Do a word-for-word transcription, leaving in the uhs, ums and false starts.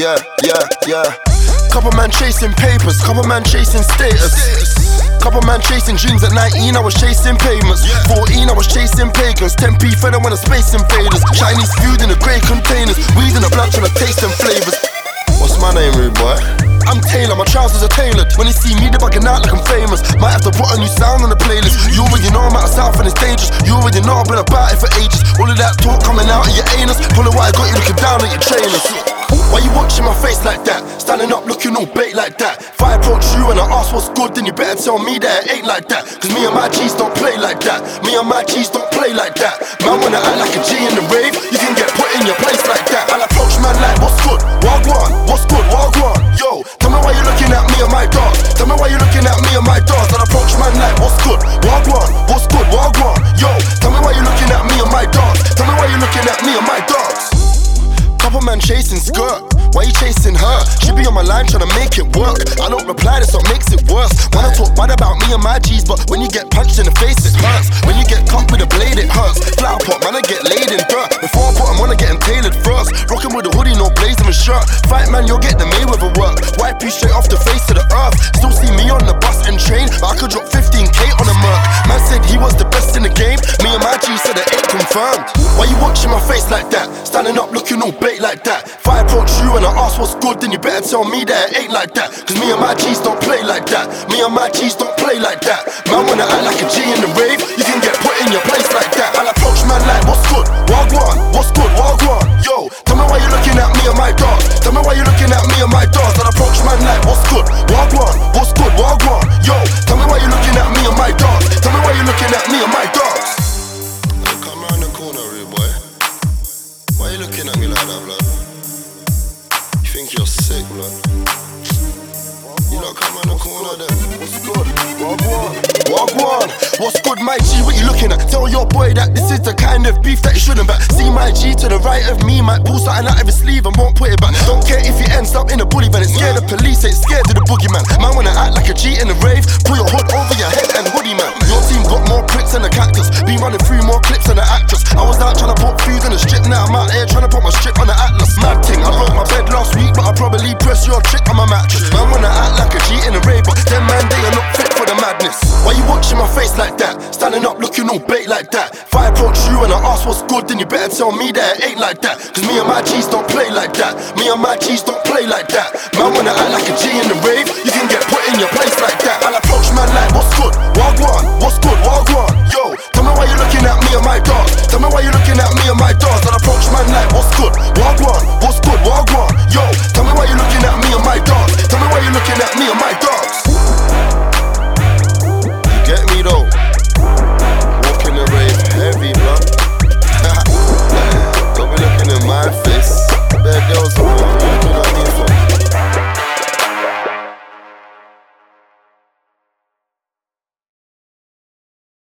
yeah, yeah, yeah. Couple man chasing papers, couple man chasing status. Couple man chasing dreams. At nineteen I was chasing pavements. Fourteen I was chasing pagans. ten p fed when the space invaders. Chinese food in the grey containers. Weed in the blood trying to taste them flavors. What's my name, rude boy? I'm Taylor, my trousers are tailored. When you see me, they're bugging out like I'm famous. Might have to put a new sound on the playlist. You already know I'm out of south and it's dangerous. You already know I've been about it for ages. All of that talk coming out of your anus. Pull of what I got you looking down at your trainers. Why you watching my face like that? Standing up looking all bait like that. If I approach you and I ask what's good, then you better tell me that it ain't like that. Cause me and my G's don't play like that. Me and my G's don't play like that. Man wanna act like a G in the rave, you can get put in your place like that. I'll approach man like what's good, wagwan, what's good, wagwan. Yo, tell me why you looking at me and my dog. Tell me why you looking at me and my dogs. I'll approach man like what's good, wagwan, what's good, wagwan. Yo, tell me why you looking at me and my dogs. Tell me why you looking at me and my dogs. Couple man chasing skirt, why you chasing her? She be on my line trying to make it work. I don't reply, that's what makes it worse. Wanna talk bad about me and my G's, but when you get punched in the face it hurts. When you get cut with a blade it hurts. Flower pot, man, I get laid in dirt. Before I put them on, I get them tailored first. Rockin' with a hoodie, no blazer and shirt. Fight man, you'll get the Mayweather work. Wipe you straight off the face of the earth. Still see me on the bus and train, but I could drop fifteen K on a merc. Man said he was the best in the game. Me and my G said it ain't confirmed. Why you watching my face like that? Standing up looking all bait like that. If I approach you and I ask what's good, then you better tell me that it ain't like that. Cause me and my G's don't play like that. Me and my G's don't play like that. Man wanna act like a G in the rave, you can get put in your place like that. I'll approach man like what's good, wagwan, what's good, wagwan. Yo, tell me why you looking at me and my dogs. Tell me why you looking at me and my dogs. I'll approach man like what's good, wagwan, what's good, wagwan. Yo, tell me why you looking at me and my dogs. Tell me why you looking at me and my dogs. Come round the corner, rude boy. Why you looking at me like that, blood? You think you're sick, blood? You not come round the corner then. What's good? Wagwan. Wagwan. What's good, my G? What you looking at? Tell your boy that this is the kind of beef that you shouldn't back. See my G to the right of me, might pull something out of his sleeve and won't put it back. Don't care if he ends up in a bully van. It's scared of police, ain't scared of the boogeyman. Man wanna act like a G in the rave. Pull your hood over your head and hoodie, man. Your team got more pricks than a cactus. Been running through more clips than an actress. I was out trying to put food in the strip. Now I'm out here trying to put my strip on the Atlas. Mad thing, I broke my bed last week, but I probably press your trick on my mattress. Man wanna act like a G in the rave, but them man they are not fit for the madness. Why you watching my face like that? Standing up looking all bait like that. If I approach you and I ask what's good, then you better tell me that it ain't like that. Cause me and my G's don't play like that. Me and my G's don't play like that. Man wanna act like a G in the rave.